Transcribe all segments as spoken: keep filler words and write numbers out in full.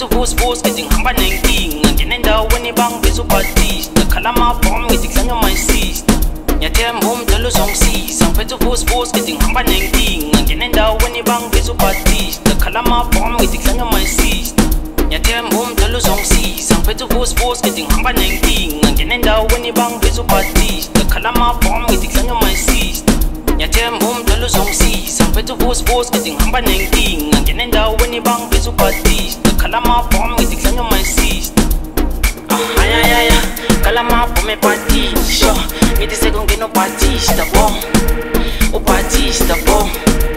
mfethu vusivus ngithi ngihamba nenkinga ngene endaweni bangibizwa ubhatista khala amabhomu ngithi kuhlanywa my sister ngiyathemba umdala uzongisiza mfethu vusivus ngithi ngihamba nenkinga ngene endaweni bangibizwa ubhatista khala amabhomu ngithi kuhlanywa my sister ngiyathemba umdala uzongisiza mfethu vusivus ngithi ngihamba nenkinga ngene endaweni bangibizwa ubhatista khala amabhomu ngithi kuhlanywa my sister ngiyathemba umdala uzongisiza mfethu vusivus ngithi ngihamba nenkinga ngene endaweni bangibizwa ubhatista khala amabhomu ngithi kuhlanywa my sister ayayaya khala amabhomu ebhatini sho ngithi sekungena ubhatista bo ubhatista bo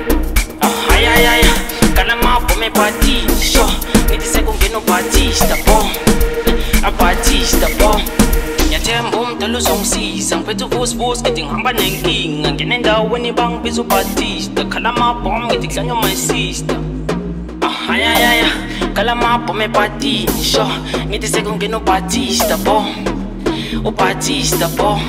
ayayaya khala amabhomu ebhatini sho ngithi sekungena ubhatista bo abhatista bo ngiyathemba umdala uzongisiza mfethu vusivus ngithi ngihamba nenkinga ngene endaweni bangibizwa ubhatista khala amabhomu ngithi kuhlanywa my sister ayayaya khala amabhomu ebhatini sho ngithi sekungena ubhatista bo ubhatista bo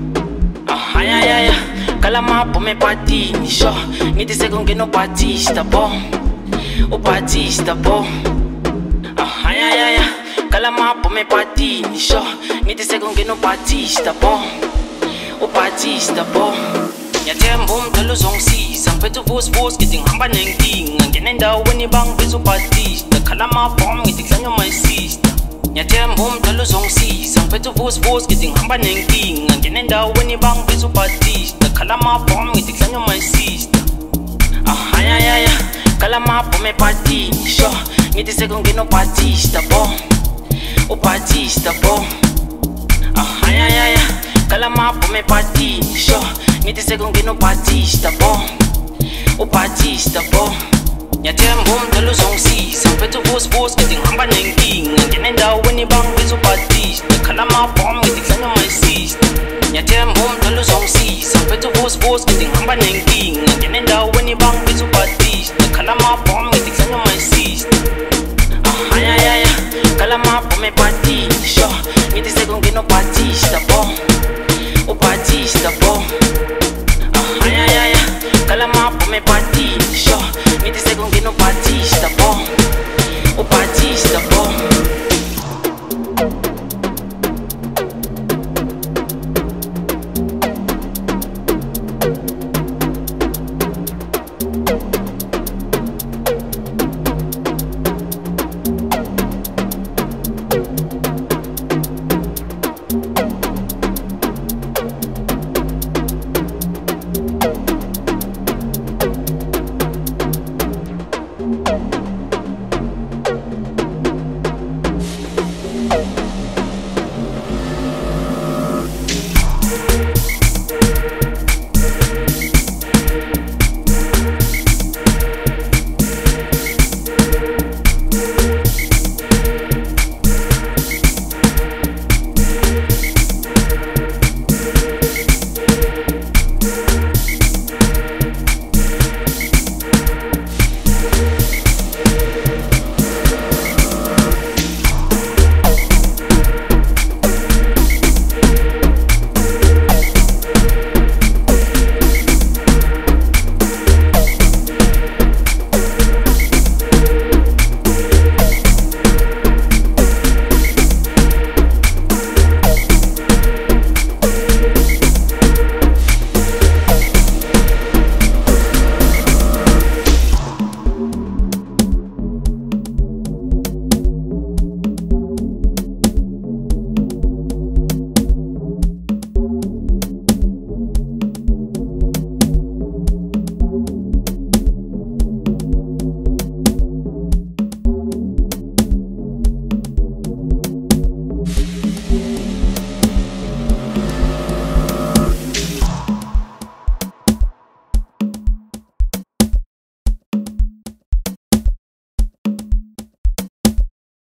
ayayaya khala amabhomu ebhatini sho ngithi sekungena ubhatista bo ubhatista bo ayayaya khala amabhomu ebhatini sho ngithi sekungena ubhatista bo ubhatista bo ngiyathemba umdala uzongisiza mfethu vusivus ngithi ngihamba nenkinga ngene endaweni bangibizwa ubhatista khala amabhomu ngithi kuhlanywa my sister ngiyathemba umdala uzongisiza mfethu vusivus ngithi ngihamba nenkinga ngene endaweni bangibizwa ubhatista khala amabhomu ngithi kuhlanywa my sister ayayaya khala amabhomu ebhatini sho ngithi sekungena ubhatista bo ubhatista bo ayayaya khala amabhomu ebhatini sho ngithi sekungena ubhatista bo ubhatista bo ngiyathemba umdala uzongisiza mfethu vusivus ngithi ngihamba nenkinga ngene endaweni bangibizwa ubhatista khala amabhomu ngithi kuhlanywa my sister ngiyathemba umdala uzongisiza mfethu vusivus ngithi ngihamba nenkinga ngene endaweni bangibizwa ubhatista khala amabhomu ngithi kuhlanywa my sister ayayaya khala amabhomu ebhatini sho ngithi sekungena ubhatista bo